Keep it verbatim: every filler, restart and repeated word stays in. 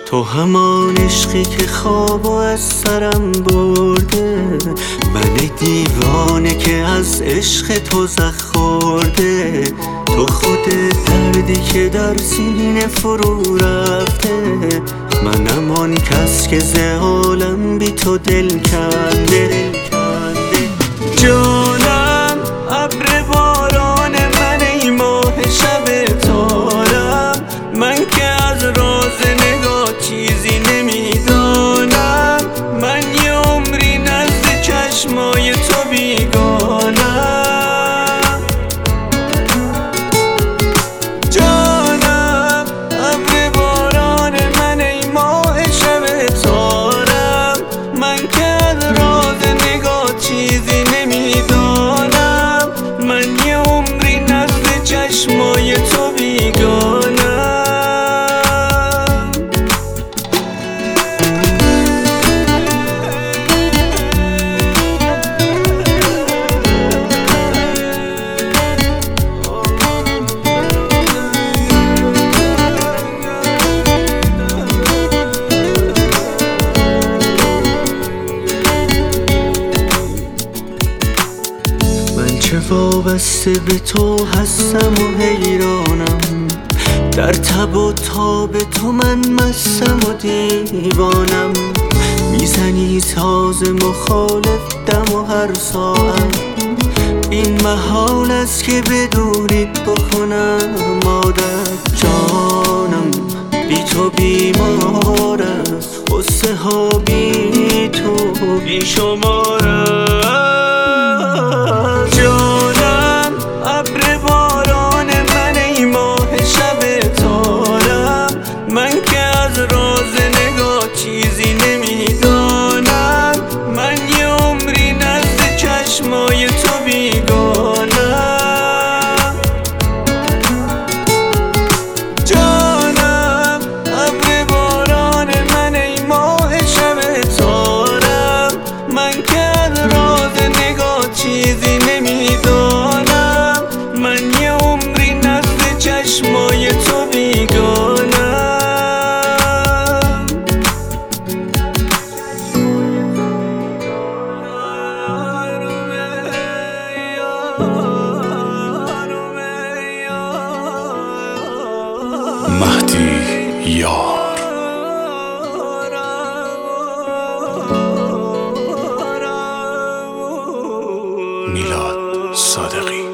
تو همان عشقی که خوابو از سرم برده، من دیوانه که از عشق تو زخ خورده. تو خود دردی که در سینه فرو رفته، منم آن کس که ز عالم بی تو دل کنده. جانم ابر باران من، ای ماه شب تارم، من که از راز نگاه چیزی نمیدانم. من یه عمری نزد چشمای تو بیگانم. جانم ابر باران من، ای ماه شب تارم، من که از راز نگاه چیزی نمیدانم. من یه عمری نزد چشمای تو بیگانم. چه وابسته به تو هستم و حیرانم، در تب و تاب تو من مستم و دیوانم. میزنی ساز مخالف دم و هر ساعت، این محال است که بدونید بکنم عادت. جانم بی تو بیمار است، غصه ها بی تو بی شمار است. جانم ابر باران من، ای ماه شب تارم، من که از راز نگاه چیزی نمیدانم. من یه عمری نزد چشمای تو بیگانم. جانم ابر باران من، ای ماه شب تارم، من که از راز نگاه چیزی نمیدانم. من یه عمری نزد چشمای تو بیگانم. مهدی یار میلاد صادقی.